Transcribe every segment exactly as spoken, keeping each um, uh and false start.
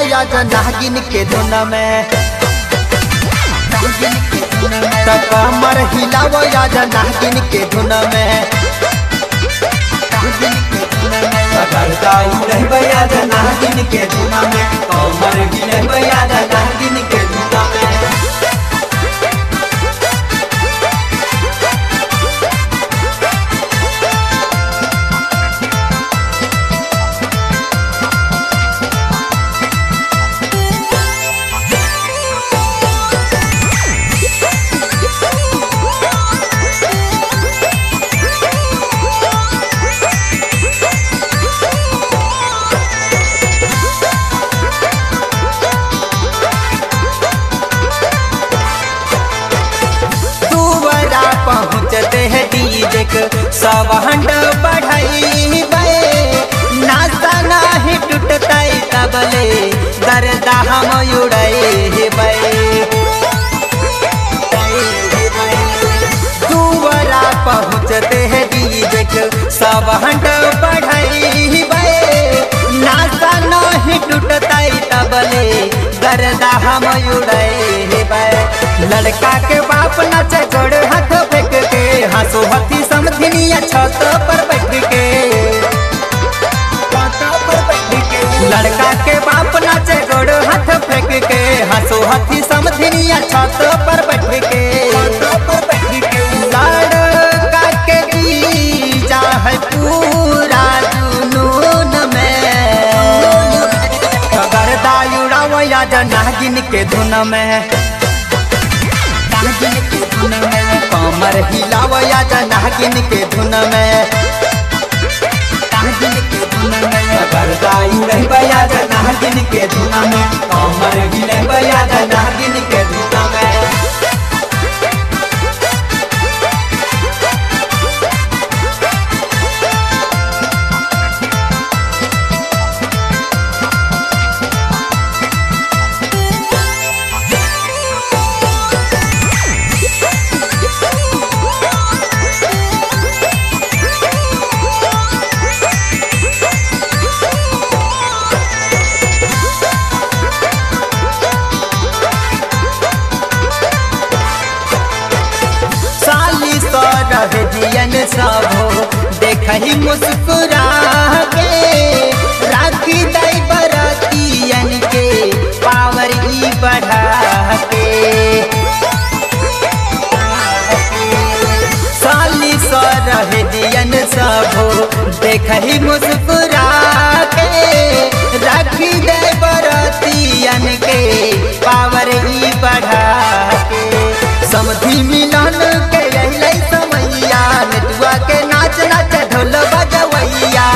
आज नागिन के धुन में कमर हिलावो आज नागिन के धुन में करता उड़े आज नागिन के धुन में कमर हिले आज नागिन के धुन में पहुँचते हैं डीजे के साउंड बढ़ाई नाचा नहीं टूटता तबले दर्दा हम उड़ाई दुआरा पहुँचते हैं डीजे के साउंड बढ़ाई नाचा नहीं टूटता तबले दर्दा हम उड़ाई लड़का के बाप नाचे जोड़ हाथ फेंक के हंसो हथी समधिनिया छत पर बैठ के लड़का के बाप नाचे जोड़ हाथ फेंक के हंसो हथी समधिनिया छत पर बैठ के लड़का के जीजा है पूरा जुनून में गर्दा उड़ावो आज नागिन के धुन में कमर हिलावो आज नागिन के धुन में करता उड़े आज नागिन के धुन में कमर हिले आज नागिन के धुन में रहे जियन सबो देख ही मुस्कुरा के राखी दई बरतियन के पावर ही बढ़ा के साली सो रहे जियन सबो देख ही मुस्कुरा के राखी दई बरतियन के पावर ही बढ़ा के समधी मिलन के समैया नेटुआ के नाच नाच ढोल बजवैया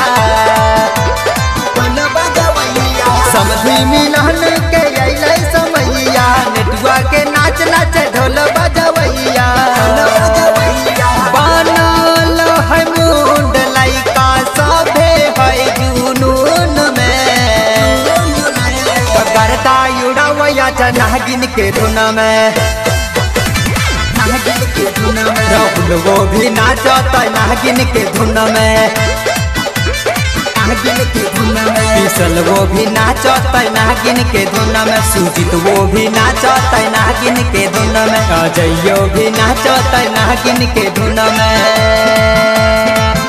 समधी मिलन के अइले समैया नेटुआ के नाच नाच ढोल बजवैया बनल है मुंड लइका सभे है जुनून में करता उड़ावैया नागिन के धुन में राहुल वो भी नाचता नागिन के धुन में विशाल वो भी नाचता नागिन के धुन में सुजीत वो भी नाचता नागिन के धुन में अजयो भी नाचता नागिन के धुन में।